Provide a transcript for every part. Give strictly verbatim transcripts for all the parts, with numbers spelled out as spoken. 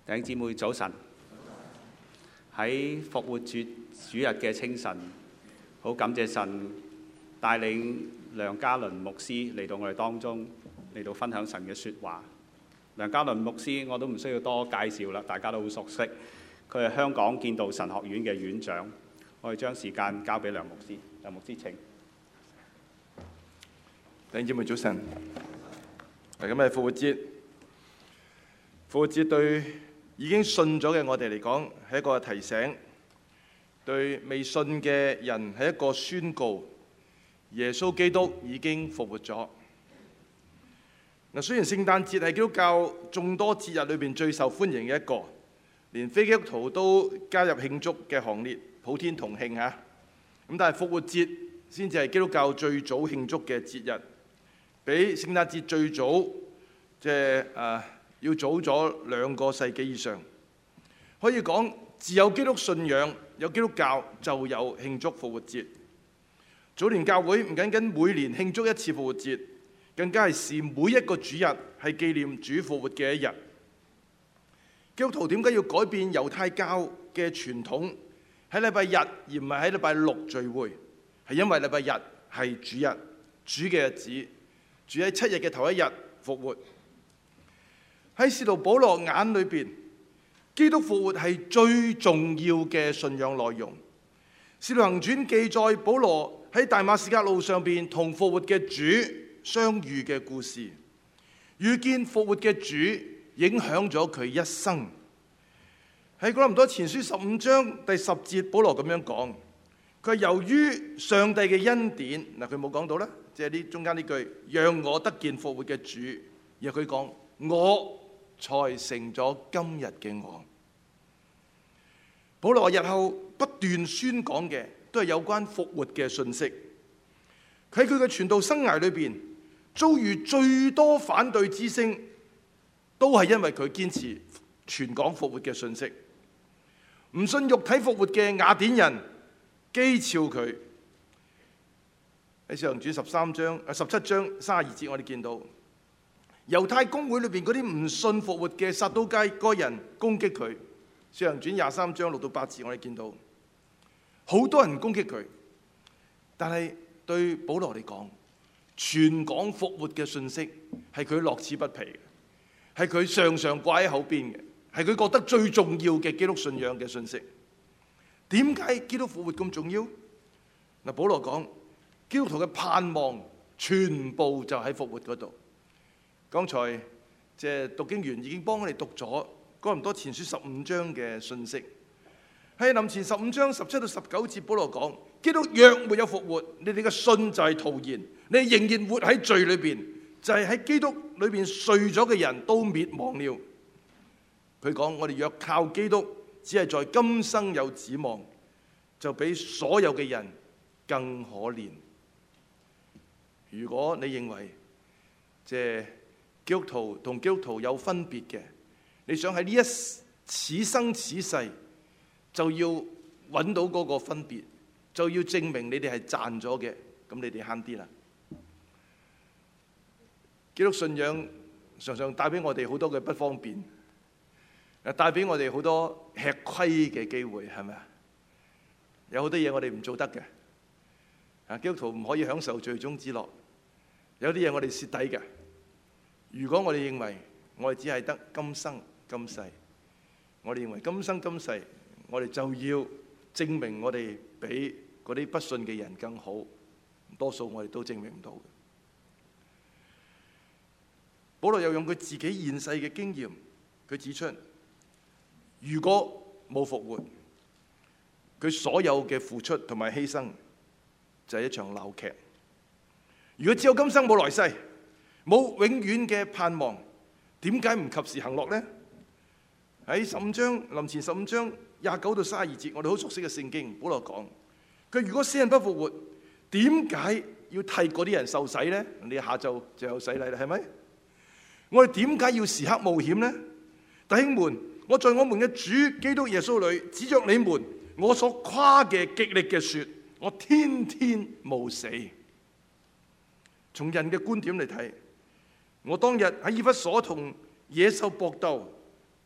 弟兄姊妹早晨，喺復活節主日嘅清晨，好感謝神帶領梁家麟牧師嚟到我哋當中，嚟到分享神嘅説話。梁家麟牧師我都唔需要多介紹啦，大家都好熟悉。佢係香港建道神學院嘅院長。我哋將時間交俾梁牧師。梁牧師請。 弟兄姊妹早晨。今日係復活節，復活節對已經信咗嘅我哋嚟講係一個提醒，對未信嘅人係一個宣告。耶穌基督已經復活咗。嗱，雖然聖誕節係基督教眾多節日裏邊最受歡迎嘅一個，連非基督徒都加入慶祝嘅行列，普天同慶嚇。咁但係復活節先至係基督教最早慶祝嘅節日，比聖誕節最早即係誒要早咗兩個世紀以上。可以講，自有基督信仰，有基督教就有慶祝復活節。早年教會唔僅僅每年慶祝一次復活節，更加係視每一個主日係紀念主復活嘅一日。基督徒點解要改變猶太教嘅傳統，喺禮拜日而唔係喺禮拜六聚會？係因為禮拜日係主日，主嘅日子，主喺七日嘅頭一日復活。喺使徒保羅眼裏邊，基督復活係最重要嘅信仰內容。使徒行傳記載保羅喺大馬士革路上邊同復活嘅主相遇嘅故事，遇見復活嘅主影響咗佢一生。喺哥林多前書十五章第十節，保羅咁樣講，佢係由於上帝嘅恩典，嗱佢冇講到啦，即係呢中間呢句，讓我得見復活嘅主，然後佢講我才成咗今日嘅我。保羅日後不斷宣講嘅都係有關復活嘅信息。喺佢嘅傳道生涯裏邊，遭遇最多反對之聲，都係因為佢堅持傳講復活嘅信息。唔信肉體復活嘅雅典人譏誚佢。喺使徒行傳十三章啊十七章三十二節，我哋見到猶太公會裏邊嗰啲唔信復活嘅撒都該人攻擊佢。使徒行傳廿三章六到八節，我哋見到好多人攻擊佢，但係對保羅嚟講，傳講復活嘅信息係佢樂此不疲嘅，係佢常常掛喺口邊嘅，係佢覺得最重要嘅基督信仰嘅信息。點解基督復活咁重要？嗱，保羅講基督徒嘅盼望全部就喺復活嗰度。剛才即係讀經員已經幫我哋讀咗哥林多前書十五章嘅信息。喺林前十五章十七到十九節，保羅講基督若沒有復活，你哋嘅信就係徒然，你仍然活喺罪裏邊，就係喺基督裏邊睡咗嘅人都滅亡了。佢講我哋若靠基督，只係在今生有指望，就比所有嘅人更可憐。如果你認為即係基督徒同基督徒有分別嘅，你想喺呢一此生此世就要揾到嗰個分別，就要證明你哋係賺咗嘅，咁你哋慳啲啦。基督信仰常常帶俾我哋好多嘅不方便，帶俾我哋好多吃虧嘅機會，係咪啊？有好多嘢我哋唔做得嘅。啊，基督徒唔可以享受罪中之樂，有啲嘢我哋蝕底嘅。如果我哋認為我哋只係得今生今世，我哋認為今生今世我哋就要證明我哋比嗰啲不信嘅人更好，多數我哋都證明唔到嘅。保羅又用佢自己現世嘅經驗，佢指出，如果冇復活，佢所有嘅付出同埋犧牲就係一場鬧劇。如果只有今生冇來世，冇永遠嘅盼望，點解唔及時行樂呢？喺十五章林前十五章廿九到三十二節，我哋好熟悉嘅聖經，保羅講佢如果死人不復活，點解要替嗰啲人受洗呢？你下晝就有洗禮啦，係咪？我哋點解要時刻冒險呢？弟兄們，我在我們嘅主基督耶穌裏指着你們，我所誇嘅極力嘅說，我天天冒死。從人嘅觀點嚟睇，我當日喺以弗所同野獸搏鬥，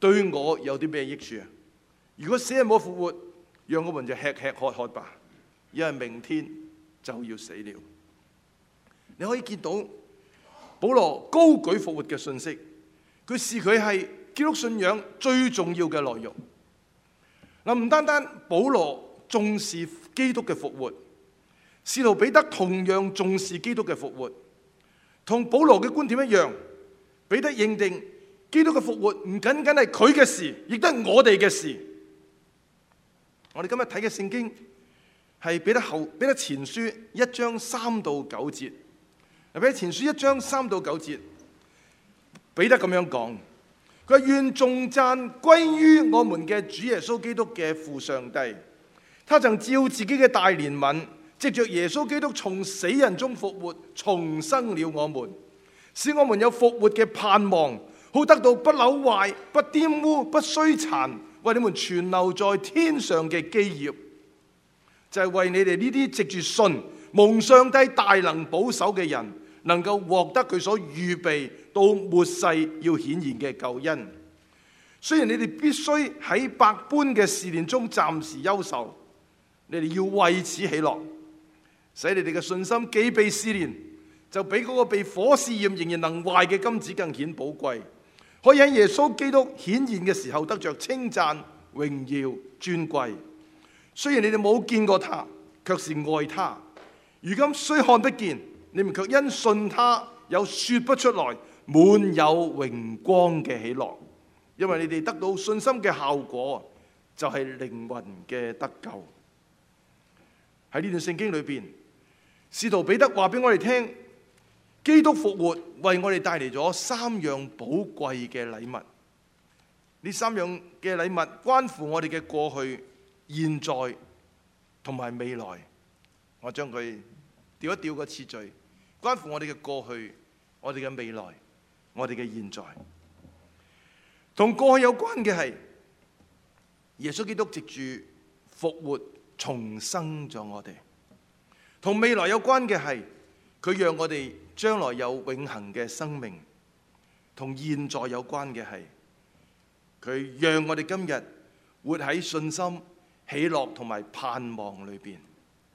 對我有啲咩益處啊？如果死人冇復活，讓我們就吃吃喝喝吧，因為明天就要死了。你可以見到保羅高舉復活嘅信息，佢視佢係基督信仰最重要嘅內容。嗱，唔單單保羅重視基督嘅復活，使徒彼得同樣重視基督嘅復活，同保羅嘅觀點一樣。彼得認定基督嘅復活唔僅僅係佢嘅事，亦都係我哋嘅事。我哋今日睇嘅聖經係彼得後彼得前書一章三到九節。彼得前書一章三到九節，彼得咁樣講，佢話願頌讚歸於我們嘅主耶穌基督嘅父上帝，他曾照自己嘅大憐憫，藉着耶穌基督從死人中復活，重生了我們，使我們有復活嘅盼望，好得到不朽壞、不玷污、不衰殘，為你們存留在天上嘅基業，就係、是、為你哋呢啲藉住信蒙上帝大能保守嘅人，能夠獲得佢所預備到末世要顯現嘅救恩。雖然你哋必須喺百般嘅試煉中暫時憂愁，你哋要為此喜樂，使你哋嘅信心既被試煉，就比嗰個被火試驗仍然能壞嘅金子更顯寶貴，可以喺耶穌基督顯現嘅時候得着稱讚、榮耀、尊貴。雖然你哋冇見過他，卻是愛他；如今雖看不見，你們卻因信他有說不出來滿有榮光嘅喜樂，因為你哋得到信心嘅效果，就係靈魂嘅得救。喺呢段聖經裏邊，使徒彼得話俾我哋聽，基督復活為我哋帶嚟咗三樣寶貴嘅禮物。呢三樣嘅禮物關乎我哋嘅過去、現在同埋未來。我將佢調一調個次序，關乎我哋嘅過去、我哋嘅未來、我哋嘅現在。同過去有關嘅係耶穌基督藉住復活重生咗我哋。同未來有關嘅係佢讓我哋將來有永恆嘅生命。同現在有關嘅係佢讓我哋今日活喺信心、喜樂同埋盼望裏邊。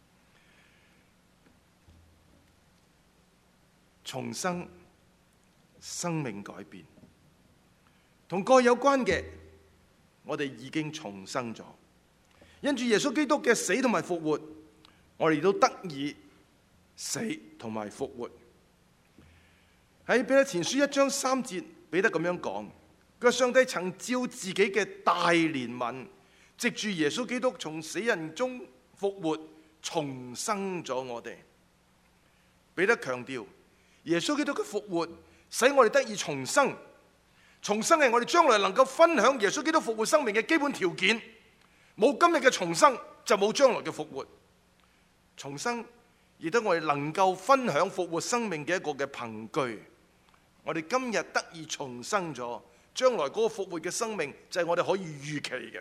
重生，生命改變。同過去有關嘅，我哋已經重生咗。因住耶穌基督嘅死同埋復活，我哋都得以死同埋復活。喺彼得前書一章三節，彼得咁樣講，佢話上帝曾照自己嘅大憐憫，藉住耶穌基督從死人中復活，重生咗我哋。彼得強調，耶穌基督嘅復活使我哋得以重生。重生係我哋將來能夠分享耶穌基督復活生命嘅基本條件。冇今日嘅重生，就冇將來嘅復活。重生亦都我哋能夠分享復活生命嘅一個嘅憑據。我哋今日得以重生咗，將來嗰個復活嘅生命就係我哋可以預期嘅。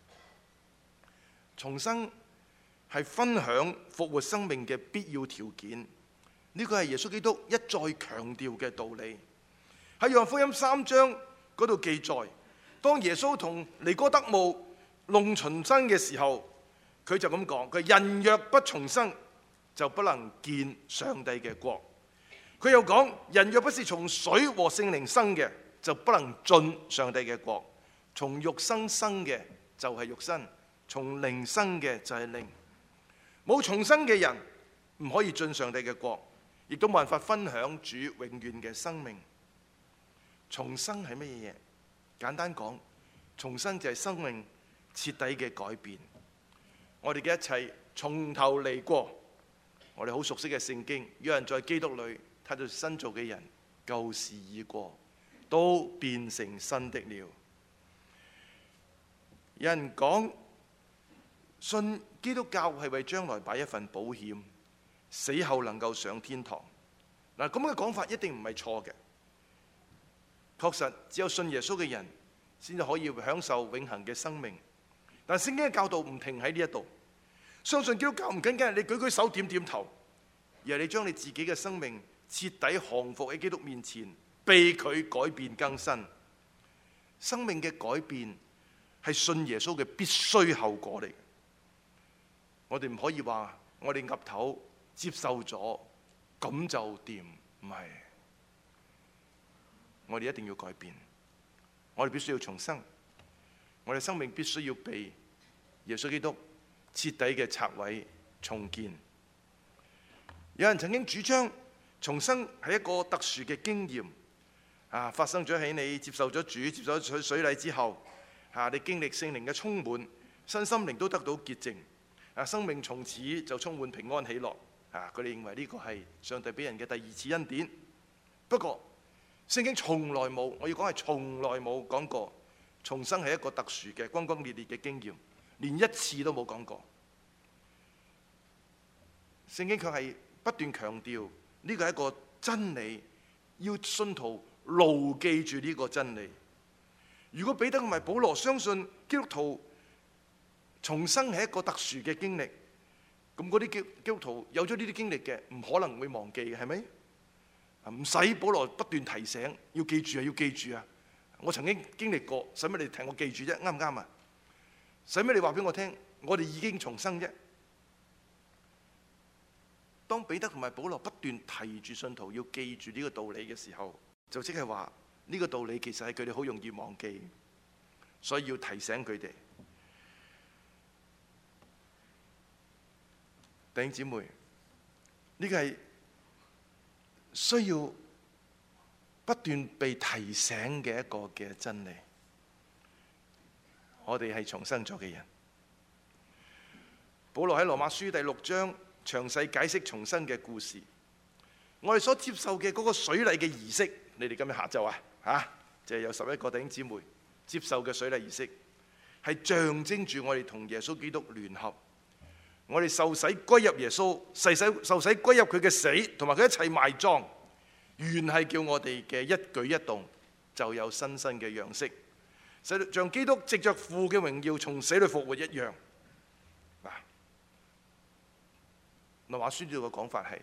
重生係分享復活生命嘅必要條件。呢個係耶穌基督一再強調嘅道理。喺約翰福音三章嗰度記載，當耶穌同尼哥德慕弄重生嘅時候，佢就咁講：佢人若不重生，就不能見上帝嘅國。佢又講：人若不是從水和聖靈生嘅，就不能進上帝嘅國。從肉身生嘅就係肉身，從靈生嘅就係靈。冇重生嘅人唔可以進上帝嘅國，亦都冇辦法分享主永遠嘅生命。重生係乜嘢嘢？簡單講，重生就係生命徹底嘅改變。我哋嘅一切從頭嚟過。我哋好熟悉嘅聖經，有人在基督裏，他就是新造嘅人，舊事已過，都變成新的了。有人講信基督教係為將來擺一份保險，死後能夠上天堂。嗱，咁嘅講法一定唔係錯嘅。確實，只有信耶穌嘅人先至可以享受永恆嘅生命。但聖經嘅教導唔停喺呢一度。相信基督教唔僅僅係你舉舉手點點頭，而係你將你自己嘅生命徹底降服喺基督面前，被佢改變更新。 生命嘅改變係信耶穌嘅必須後果嚟。我哋唔可以話我哋岌頭接受咗咁就掂，唔係。我哋一定要改變，我哋必須要重生，我哋生命必須要被耶穌基督徹底嘅拆毀重建。有人曾經主張重生係一個特殊嘅經驗，啊，發生咗喺你接受咗主、接受咗水禮之後，啊，你經歷聖靈嘅充滿，身心靈都得到潔淨，啊，生命從此就充滿平安喜樂。啊，佢哋認為呢個係上帝俾人嘅第二次恩典。不過聖經從來冇，我要講係從來冇講過重生係一個特殊嘅轟轟烈烈嘅經驗，連一次都冇講過。聖經卻係不斷強調呢個係一個真理，要信徒牢記住呢個真理。如果彼得同埋保羅相信基督徒重生係一個特殊嘅經歷，咁嗰啲基基督徒有咗呢啲經歷嘅，唔可能會忘記嘅，係咪？唔使保羅不斷提醒，要記住啊，要記住啊！我曾經經歷過，使乜你提我記住啫？啱唔啱啊？使乜你話俾我聽？我哋已經重生啫。當彼得同埋保羅不斷提住信徒要記住呢個道理嘅時候，就即係話呢個道理其實係佢哋好容易忘記，所以要提醒佢哋。弟兄姊妹，呢個係需要不斷被提醒嘅一個嘅真理。我哋係重生咗嘅人。保羅喺羅馬書第六章詳細解釋重生嘅故事。我哋所接受嘅嗰個水禮嘅儀式，你哋今日下晝啊，嚇，就係有十一個弟兄姊妹接受嘅水禮儀式，係象徵住我哋同耶穌基督聯合。我哋受洗歸入耶穌，受洗受洗歸入佢嘅死，同埋佢一齊埋葬，原係叫我哋嘅一舉一動就有新生嘅樣式，使像基督藉着父嘅榮耀從死裏復活一樣。嗱，羅馬書呢度嘅講法係，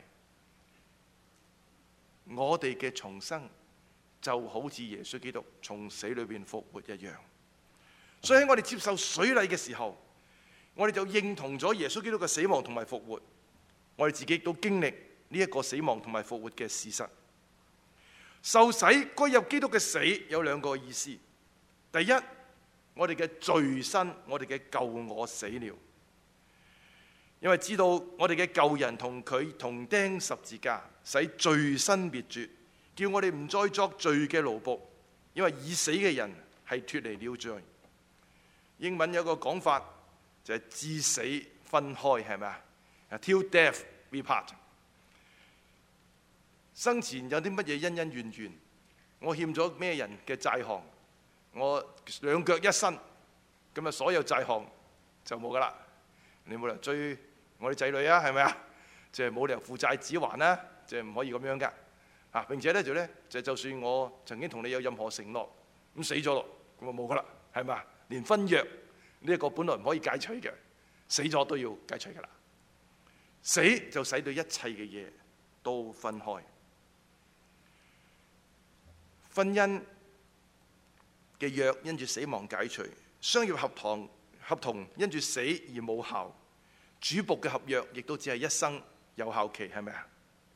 我哋嘅重生就好似耶穌基督從死裏邊復活一樣。所以喺我哋接受水禮嘅時候，我哋就認同咗耶穌基督嘅死亡同埋復活，我哋自己都經歷呢一個死亡同埋復活嘅事實。受洗歸入基督嘅死有兩個意思。第一，我哋嘅罪身，我哋嘅舊我死了，因為知道我哋嘅舊人同佢同釘十字架，使罪身滅絕，叫我哋唔再作罪嘅奴僕，因為已死嘅人係脫離了罪。英文有個講法，就係至死分開，係咪啊 ？Till death we part。生前有啲乜嘢恩恩怨怨？我欠咗咩人嘅債項？我兩腳一伸，咁啊所有債項就冇噶啦。你冇理由追我啲仔女啊，係咪啊？即係冇理由負債子還啦，即係唔可以咁樣噶。啊，並且咧就咧就就算我曾經同你有任何承諾，咁死咗咯，咁啊冇噶啦，係咪啊？連婚約呢一個本來唔可以解除嘅，死咗都要解除噶啦。死就使到一切嘅嘢都分開。婚姻嘅約因住死亡解除，商業合同合同因住死而冇效，主僕嘅合約亦都只係一生有效期，係咪啊？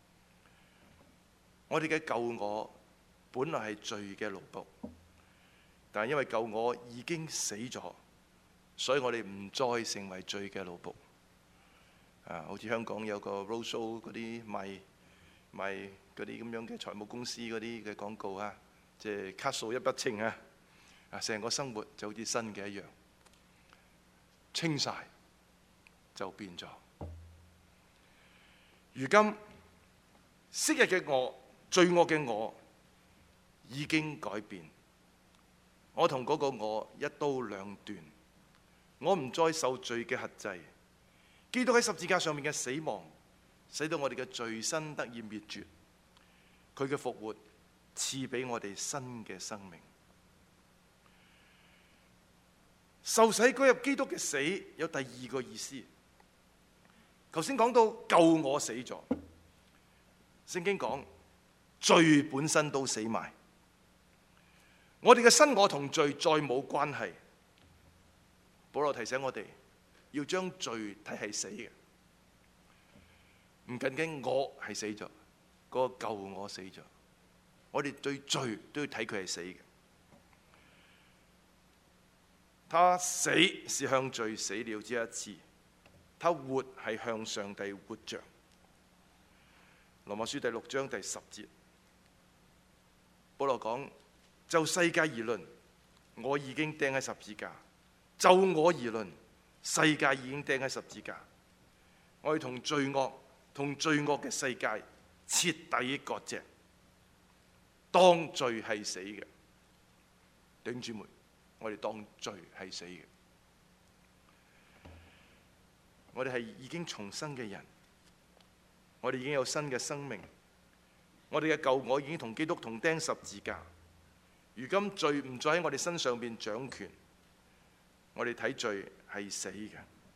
我哋嘅舊我本來係罪嘅奴僕，但係因為舊我已經死咗，所以我哋唔再成為罪嘅奴僕。啊，好似香港有個 roadshow 嗰啲賣賣嗰啲咁樣嘅財務公司嗰啲嘅廣告啊，即係卡數一筆清啊，啊，成個生活就好似新嘅一樣，清晒就變咗。如今昔日嘅我，罪惡嘅我已經改變，我同嗰個我一刀兩斷，我唔再受罪嘅轄制。基督喺十字架上面嘅死亡，使到我哋嘅罪身得以滅絕。佢嘅復活賜俾我哋新嘅生命。受洗歸入基督嘅死有第二個意思。頭先講到舊我死咗，聖經講罪本身都死埋。 我哋嘅新我同罪再冇關係。保羅提醒我哋要將罪睇係死嘅，唔僅僅我係死咗，嗰個舊我死咗，我哋對罪都要睇佢係死嘅。他死是向罪死了這一次，他活係向上帝活着。羅馬書第六章第十節，保羅講：就世界而論，我已經釘喺十字架；就我而論，世界已經釘喺十字架。我要同罪惡同罪惡嘅世界徹底割席，當罪係死嘅。弟兄姊妹，我哋當罪係死嘅。我哋係已經重生嘅人，我哋已經有新嘅生命。我哋嘅舊我已經同基督同釘十字架。如今罪唔再喺我哋身上邊掌權，我哋睇罪係死嘅。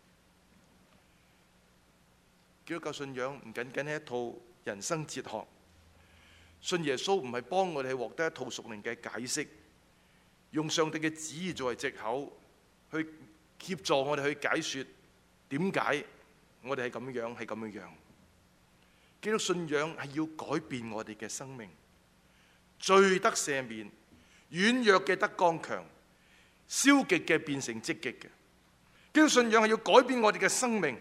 基督教信仰唔僅僅係一套人生哲學，信耶穌唔係幫我哋去獲得一套屬靈嘅解釋，用上帝嘅旨意作為藉口去協助我哋去解說點解我哋係咁樣係咁樣樣。基督信仰係要改變我哋嘅生命，罪得赦免，軟弱嘅得剛強，消極嘅變成積極嘅。基督信仰係要改變我哋嘅生命，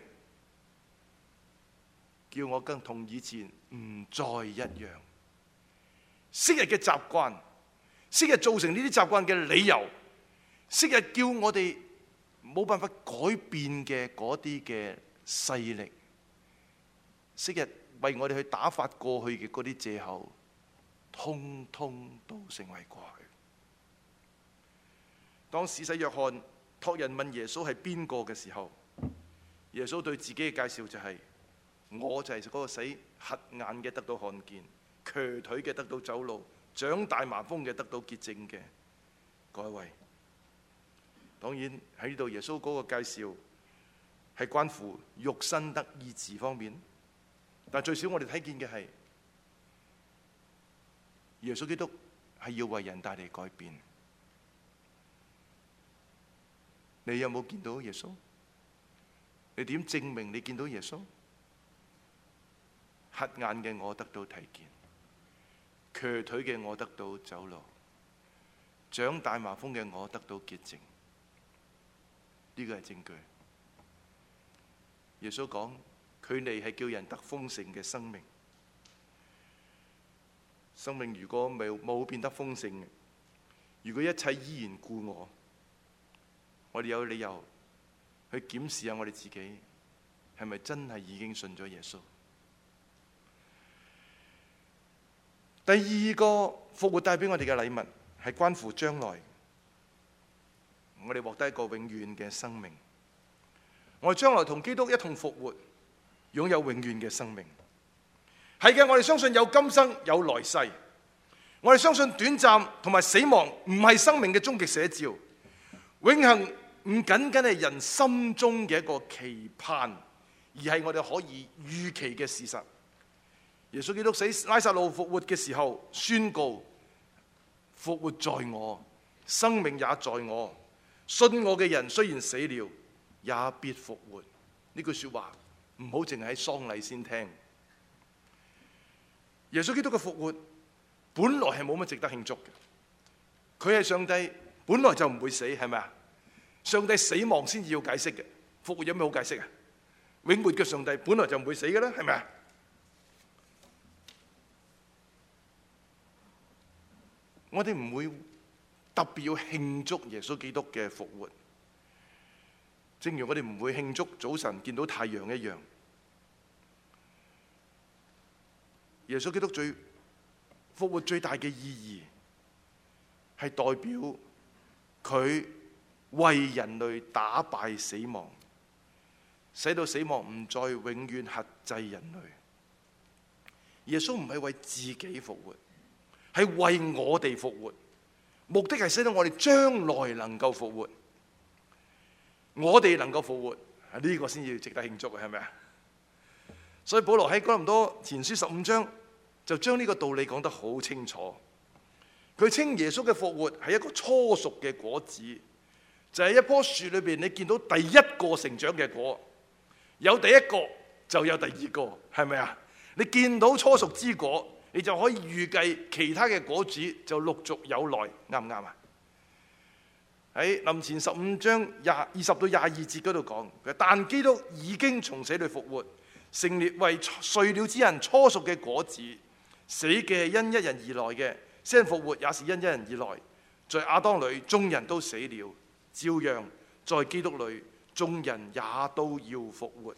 叫我更同以前唔再一樣。昔日嘅習慣，昔日造成呢啲習慣嘅理由，昔日叫我哋冇辦法改變嘅嗰啲嘅勢力，昔日為我哋去打發過去嘅嗰啲藉口，通通都成為過去。當施洗約翰託人問耶穌係邊個嘅時候，耶穌對自己嘅介紹就係：我就係嗰個使瞎眼嘅得到看見，瘸腿嘅得到走路，長大麻風嘅得到潔淨嘅嗰一位。當然喺呢度耶穌嗰個介紹係關乎肉身得醫治方面，但最少我哋睇見嘅係耶穌基督係要為人帶嚟改變。你有冇見到耶穌？你點證明你見到耶穌？瞎眼嘅我得到睇見，瘸腿嘅我得到走路，長大麻風嘅我得到潔淨。呢個係證據。耶穌講佢嚟係叫人得豐盛嘅生命。生命如果冇冇變得豐盛嘅，如果一切依然故我，我哋有理由去檢視下我哋自己係咪真係已經信咗耶穌。第二個復活帶俾我哋嘅禮物係關乎將來，我哋獲得一個永遠嘅生命。我哋將來同基督一同復活，擁有永遠嘅生命。係嘅，我哋相信有今生有來世。我哋相信短暫同埋死亡唔係生命嘅終極寫照。永恆唔僅僅係人心中嘅一個期盼，而係我哋可以預期嘅事實。耶穌基督死拉撒路復活嘅時候，宣告復活在我，生命也在我。信我嘅人雖然死了，也必復活。呢句說話唔好淨係喺喪禮先聽。耶穌基督嘅復活本來係冇乜值得慶祝嘅。佢係上帝，本來就唔會死，係咪啊？上帝死亡先至要解釋嘅，復活有咩好解釋啊？永活嘅上帝本來就唔會死嘅啦，係咪啊？我哋唔會特別要慶祝耶穌基督嘅復活，正如我哋唔會慶祝早晨見到太陽一樣。耶穌基督最復活最大嘅意義係代表佢為人類打敗死亡，使到死亡唔再永遠轄制人類。耶穌唔係為自己復活，係為我哋復活，目的係使到我哋將來能夠復活，我哋能夠復活，呢個先至值得慶祝嘅，係咪啊？所以保羅喺哥林多前書十五章就將呢個道理講得好清楚。 佢稱耶穌嘅復活係一個初熟嘅果子，就係一棵樹裏邊你見到第一個成長嘅果，有第一個就有第二個，係咪啊？你見到初熟之果，你就可以預計其他嘅果子就陸續有來，啱唔啱啊？喺林前十五章廿二十到廿二節嗰度講，但基督已經從死裏復活，成列為睡了之人初熟嘅果子。死嘅因一人而來嘅，死人復活也是因一人而來。在亞當裏眾人都死了，照樣在基督裏眾人也都要復活。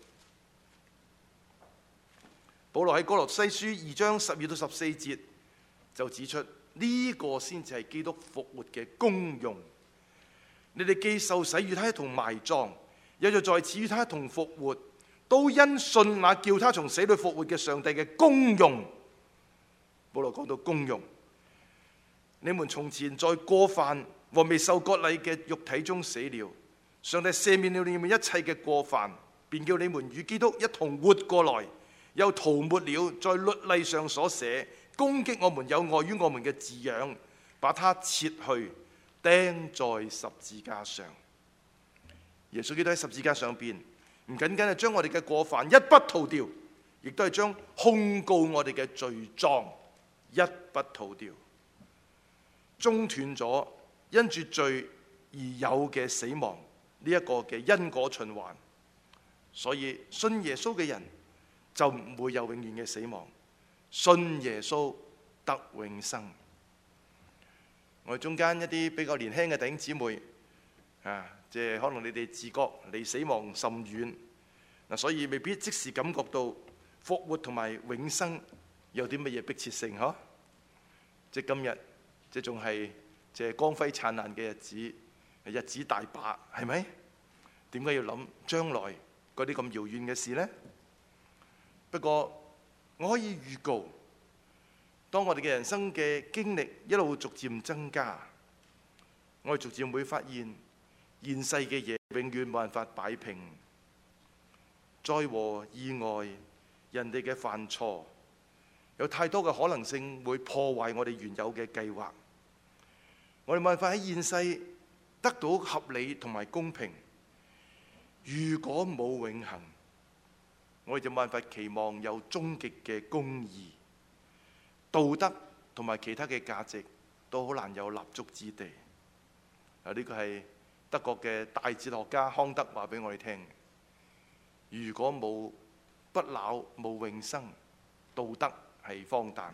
保羅喺哥羅西書二章十二到十四節就指出，呢、這個先至係基督復活嘅功用。你哋既受洗與他一同埋葬，又就在此與他一同復活，都因信那叫他從死裏復活嘅上帝嘅功用。保羅講到功用，你們從前在過犯和未受割禮嘅肉體中死了，上帝赦免了你們一切嘅過犯，便叫你們與基督一同活過來，又塗抹了在律例上所寫攻擊我們有礙於我們嘅字樣，把它撤去，釘在十字架上。耶穌基督喺十字架上邊，唔僅僅係將我哋嘅過犯一筆塗掉，亦都係將控告我哋嘅罪狀一筆塗掉，中斷咗因住罪而有嘅死亡呢一個嘅因果循環。所以信耶穌嘅人就唔會有永遠嘅死亡，信耶穌得永生。我哋中間一啲比較年輕嘅弟兄姊妹啊，即係可能你哋自覺離死亡甚遠嗱，所以未必即時感覺到復活同埋永生有啲乜嘢迫切性嗬？即係今日，即係仲係即係光輝燦爛嘅日子，日子大把，係咪？點解要諗將來嗰啲咁遙遠嘅事呢？不過我可以預告，當我哋嘅人生嘅經歷一路逐漸增加，我哋逐漸會發現現世嘅嘢永遠冇辦法擺平，災禍意外，人哋嘅犯錯，有太多嘅可能性會破壞我哋原有嘅計劃。我哋冇辦法喺現世得到合理同埋公平。如果冇永恆，我哋就冇辦法期望有終極嘅公義、道德同埋其他嘅價值都好難有立足之地。啊，呢個係德國嘅大哲學家康德話俾我哋聽。如果冇不朽、冇永生，道德係荒誕。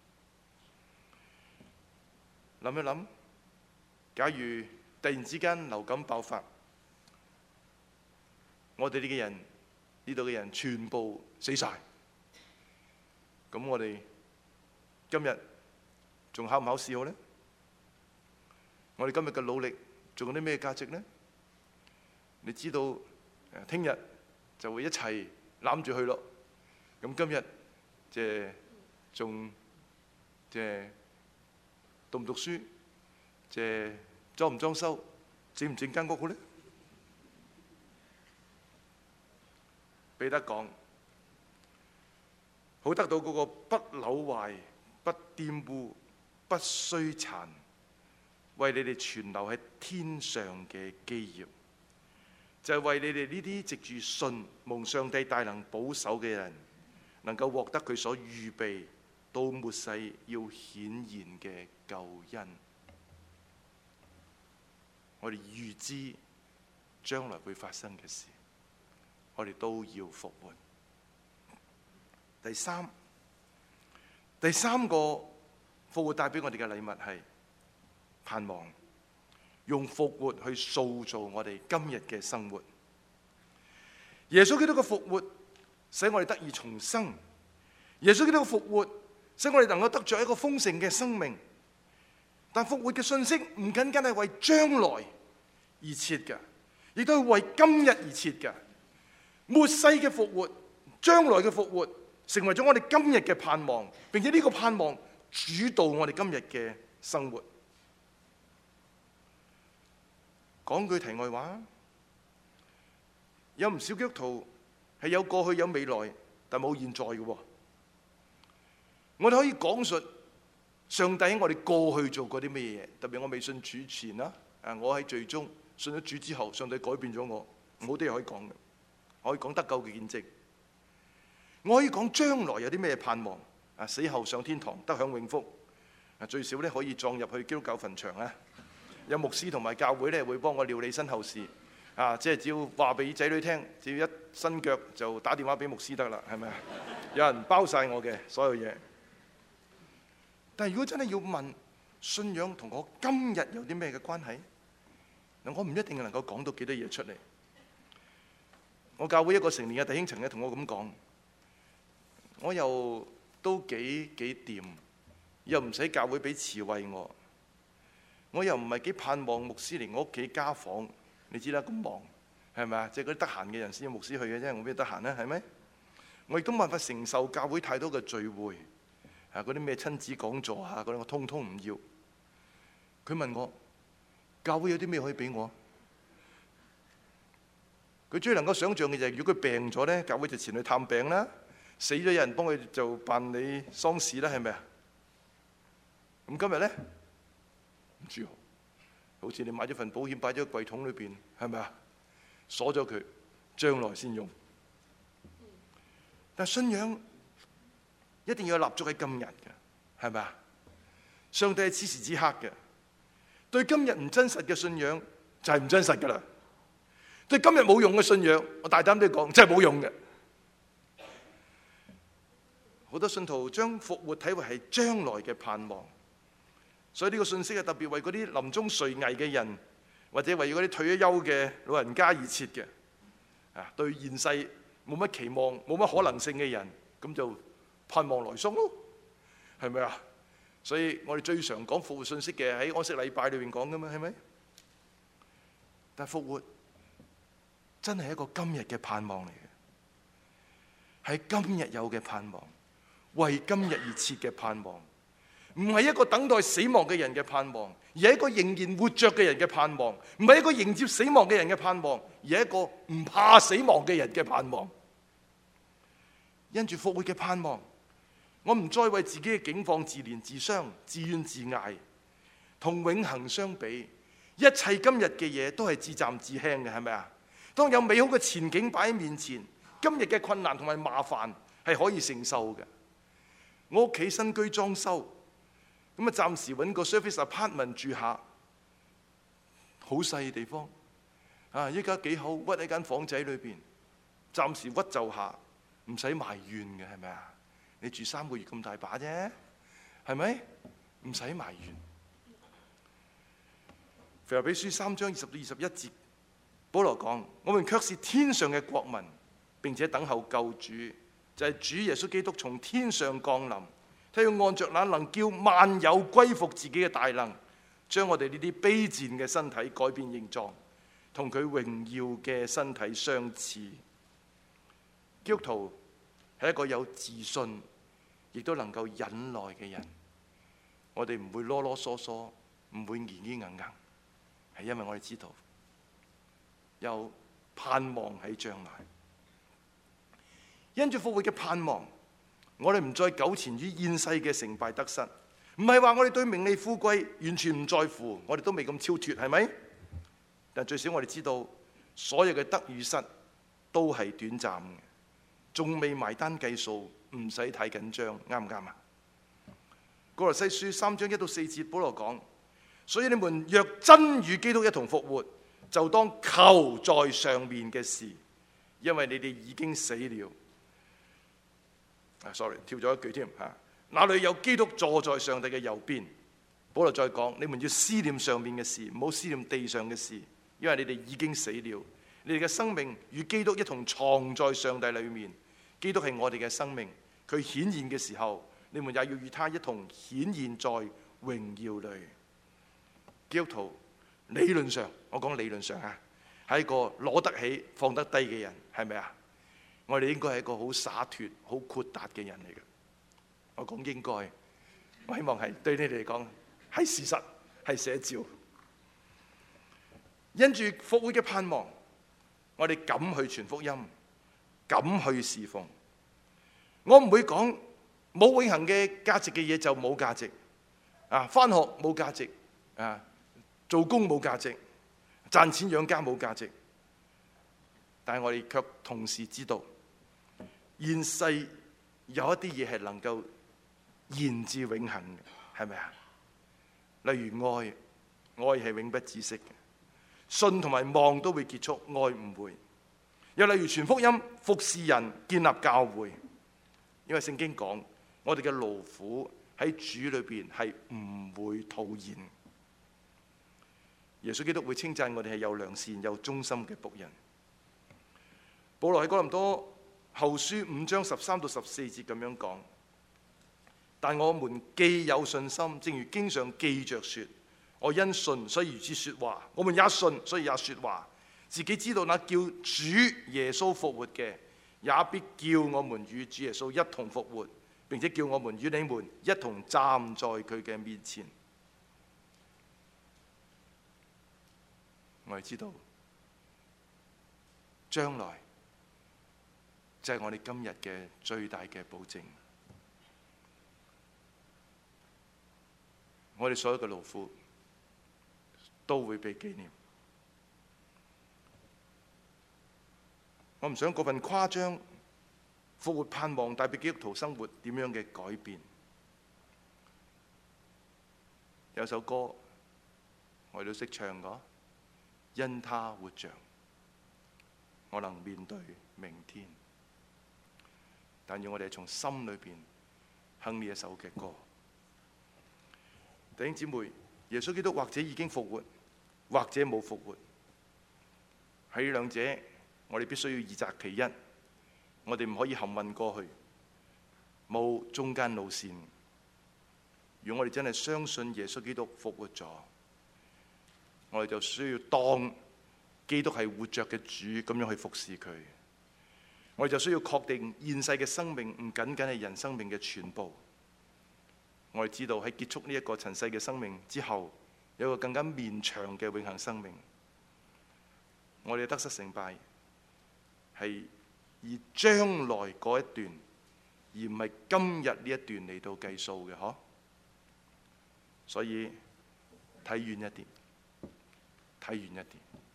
諗一諗，假如突然之間流感爆發，我哋呢啲人，呢度嘅人全部死晒，咁我哋今日仲考唔考試好呢？我哋今日嘅努力仲有啲咩價值呢？你知道，聽日就會一齊攬住佢咯。咁今日即係仲即係讀唔讀書，即係裝唔裝修，整唔整間屋好呢？彼得講，好得到嗰個不朽壞、不玷污、不衰殘，為你哋存留喺天上嘅基業，就係、是、為你哋呢啲藉住信蒙上帝大能保守嘅人，能夠獲得佢所預備到末世要顯現嘅救恩。我哋預知將來會發生嘅事，我哋都要復活。第三，第三個復活帶俾我哋嘅禮物係盼望，用復活去塑造我哋今日嘅生活。耶穌基督嘅復活使我哋得以重生，耶穌基督嘅復活使我哋能夠得着一個豐盛嘅生命。但復活嘅信息唔僅僅係為將來而設嘅，亦都係為今日而設嘅。末世嘅復活，將來嘅復活，成為咗我哋今日嘅盼望，並且呢個盼望主導我哋今日嘅生活。講句題外話，有唔少基督徒係有過去有未來，但冇現在嘅。我哋可以講述上帝喺我哋過去做過啲咩嘢？特別我未信主前啦，啊，我喺最終信咗主之後，上帝改變咗我，好多嘢可以講嘅，我可以講得救嘅見證，我可以講將來有啲咩盼望，啊，死後上天堂得享永福，啊，最少咧可以葬入去基督教墳場啊，有牧師同埋教會咧會幫我料理身後事。啊！即係只要話俾仔女聽，只要一伸腳就打電話俾牧師得啦，係咪啊？有人包晒我嘅所有嘢。但係如果真係要問信仰同我今日有啲咩嘅關係，嗱，我唔一定能夠講到幾多嘢出嚟。我教會一個成年嘅弟兄曾經同我咁講，我又都幾幾掂，又唔使教會俾慈惠我，我又唔係幾盼望牧師嚟我屋企家訪。你知啦，咁忙係咪啊？即係嗰啲得閒嘅人先有牧師去嘅啫，我邊得閒咧？係咪？我亦都冇辦法承受教會太多嘅聚會，啊，嗰啲咩親子講座啊，嗰啲我通通唔要。佢問我教會有啲咩可以俾我？佢最能夠想像嘅就係，如果佢病咗咧，教會就前去探病啦；死咗有人幫佢就辦理喪事啦，係咪啊？咁今日咧唔知喎。好似你買咗份保險擺咗喺櫃桶裏邊，係咪啊？鎖咗佢，將來先用。但信仰一定要立足喺今日嘅，係咪啊？上帝係此時此刻嘅。對今日唔真實嘅信仰就係唔真實噶啦。對今日冇用嘅信仰，我大膽啲講，真係冇用嘅。好多信徒將復活睇為係將來嘅盼望。所以呢個信息係特別為嗰啲臨終垂危嘅人，或者為嗰啲退咗休嘅老人家而設嘅。啊，對現世冇乜期望、冇乜可能性嘅人，咁就盼望來生咯，係咪啊？所以我哋最常講復活信息嘅喺安息禮拜裏邊講噶嘛，係咪？但係復活真係一個今日嘅盼望嚟嘅，係今日有嘅盼望，為今日而設嘅盼望。唔係一個等待死亡嘅人嘅盼望，而係一個仍然活着嘅人嘅盼望；唔係一個迎接死亡嘅人嘅盼望，而係一個唔怕死亡嘅人嘅盼望。因住復活嘅盼望，我唔再為自己嘅境況自憐自傷、自怨自艾。同永恆相比，一切今日嘅嘢都係自暫自輕嘅，係咪啊？當有美好嘅前景擺喺面前，今日嘅困難同埋麻煩係可以承受嘅。我屋企新居裝修。咁啊，暫時揾個 service apartment 住下，好細嘅地方，啊，依家幾好，屈喺間房仔裏邊，暫時屈就下，唔使埋怨嘅，係咪啊？你住三個月咁大把啫，係咪？唔使埋怨。腓立比書三章二十到二十一節，保羅講：我們卻是天上嘅國民，並且等候救主，就係主耶穌基督從天上降臨。他要按着那能叫萬有歸服自己嘅大能，將我哋呢啲卑賤嘅身體改變形狀，同佢榮耀嘅身體相似。基督徒係一個有自信，亦都能夠忍耐嘅人。我哋唔會囉囉嗦嗦，唔會硬硬硬硬，係因為我哋知道有盼望喺將來。因住復活嘅盼望，我哋唔再糾纏於現世嘅成敗得失，唔係話我哋對名利富貴完全唔在乎，我哋都未咁超脫，係咪？但最少我哋知道，所有嘅得與失都係短暫嘅，仲未埋單計數，唔使太緊張，啱唔啱啊？歌羅西書三章一到四節，保羅講：所以你們若真與基督一同復活，就當求在上面嘅事，因為你哋已經死了。sorry， 跳咗一句添嚇。那裏有基督坐在上帝嘅右邊。保羅再講：你們要思念上面嘅事，唔好思念地上嘅事，因為你哋已經死了。你哋嘅生命與基督一同藏在上帝裏面。基督係我哋嘅生命，佢顯現嘅時候，你們也要與他一同顯現在榮耀裏。基督徒理論上，我講理論上啊，係一個攞得起放得低嘅人，係咪啊？我哋應該係一個好灑脫、好豁達嘅人嚟嘅。我講應該，我希望係對你哋嚟講係事實，係寫照。因住復活嘅盼望，我哋敢去傳福音，敢去侍奉。我唔會講冇永恆嘅價值嘅嘢就冇價值。 啊，返學冇價值，啊，做工冇價值，賺錢養家冇價值。但係我哋卻同時知道，現世有一啲嘢係能夠延至永恆嘅，係咪啊？例如愛，愛係永不止息嘅。信同埋望都會結束，愛唔會。又例如傳福音、服侍人、建立教會，因為聖經講，我哋嘅勞苦喺主裏邊係唔會徒然。耶穌基督會稱讚我哋係有良善、有忠心嘅僕人。保羅喺哥林多後書五章十三到十四節咁樣講：但我們既有信心，正如經上記着說，我因信所以如此說話；我們也信，所以也說話。自己知道那叫主耶穌復活嘅，也必叫我們與主耶穌一同復活，並且叫我們與你們一同站在佢嘅面前。我哋知道，將來就係我哋今日嘅最大嘅保證。我哋所有嘅勞苦都會被紀念。我唔想過分誇張復活盼望帶俾基督徒生活點樣嘅改變。有首歌我哋都識唱㗎，因他活着，我能面對明天。但願我哋從心裏邊哼呢一首嘅歌。弟兄姊妹，耶穌基督或者已經復活，或者冇復活，喺兩者我哋必須要二擇其一。我哋唔可以含混過去，冇中間路線。如果我哋真係相信耶穌基督復活咗，我哋就需要當基督係活着嘅主咁樣去服侍佢。我哋就需要確定現世嘅生命唔僅僅係人生命嘅全部。我哋知道喺結束呢一個塵世嘅生命之後，有一個更加綿長嘅永恆生命。我哋嘅得失成敗係以將來嗰一段，而唔係今日呢一段嚟到計數嘅，嗬。所以睇遠一啲，睇遠一啲。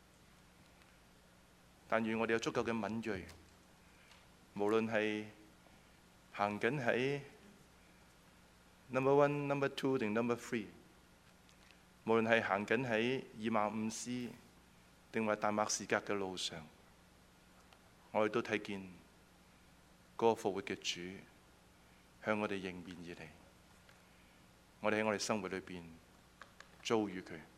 但願我哋有足夠嘅敏銳，無論係行緊喺 number one、number two 定 number three， 無論係行緊喺以馬忤斯定或大馬士革嘅路上，我哋都睇見嗰個復活嘅主向我哋迎面而嚟。我哋喺我哋生活裏邊遭遇佢。